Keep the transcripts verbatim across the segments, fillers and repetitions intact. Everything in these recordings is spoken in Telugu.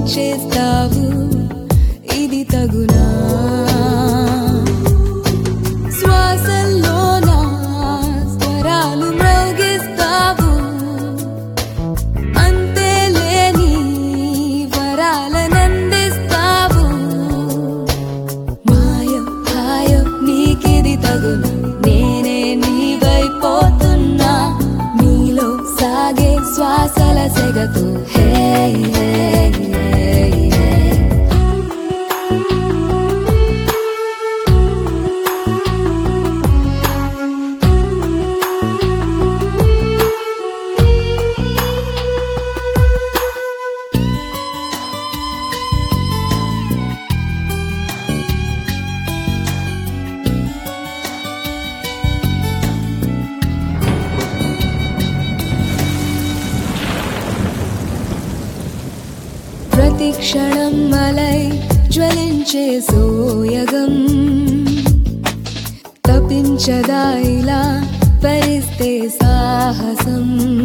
పెంచేస్తావు ఇది తగునా శ్వాసల్లోన స్వరాలు మ్రోగిస్తావు అంతేలేని వరాలనందిస్తావు మాయం హాయం నీకిది తగునా నేనే నీవైపోతున్నా నీలో సాగే శ్వాసల సెగతో హే హే ప్రతి క్షణం మలై జ్వలించే సోయగం తపించదా ఇలా పరిస్తే సాహసం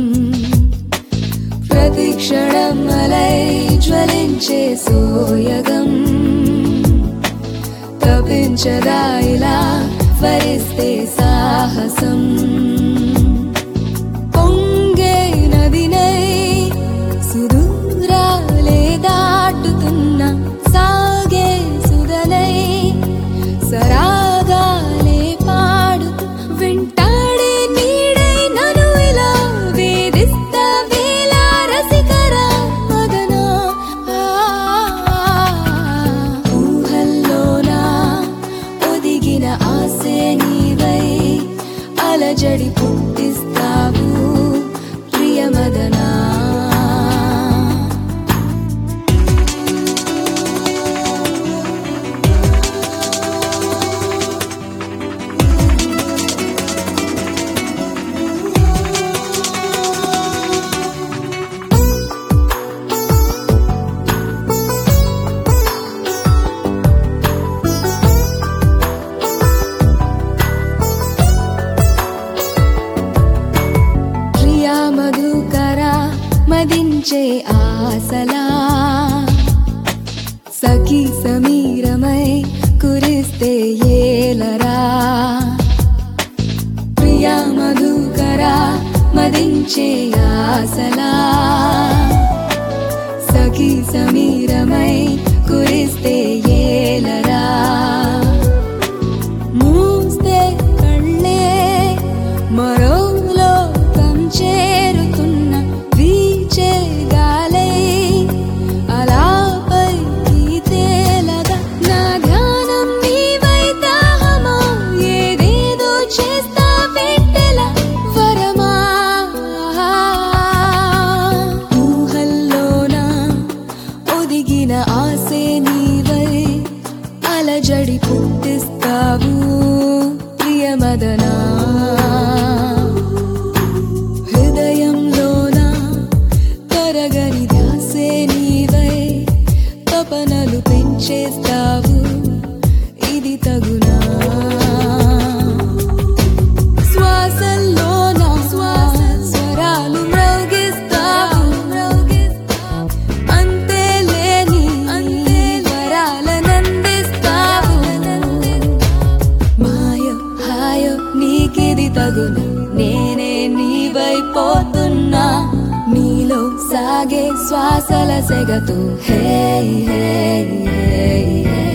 ప్రతి క్షణం మలై జ్వలించే సోయగం తపించదా ఇలా పరిస్తే సాహసం పొంగే నదినై దాటుతున్న సాగే సుధనై సరాగాలే పాడుతూ వెంటాడే నీడై నన్ను ఇలా వేధిస్తా వేళ రసికరా మదనా ఊహల్లోనా ఒదిగిన ఆసే నీవై అలజడి పుట్టిస్తావు ప్రియమదనా మదించే ఆసలా సఖీ సమీరమై కురిస్తే ఏలరా ప్రియా మధుకరా మదించే ఆసలా సఖీ సమీరమై కురిస్తే ఏలరా మూస్తే కళ్ళే మరో లోకం చేరుతున్న ఆసే నీవై అలజడి పుట్టిస్తావు ప్రియమదనా హృదయంలోన తరగని ధ్యాసే నీవై తపనలు పెంచేస్తావు ఇది తగునా శ్వాసల్లోన శ్వాస స్వరాలు మ్రోగిస్తావు నీకిది తగునా నేనే నీవైపోతున్నా నీలో సాగే శ్వాసల సెగతో హే హే హే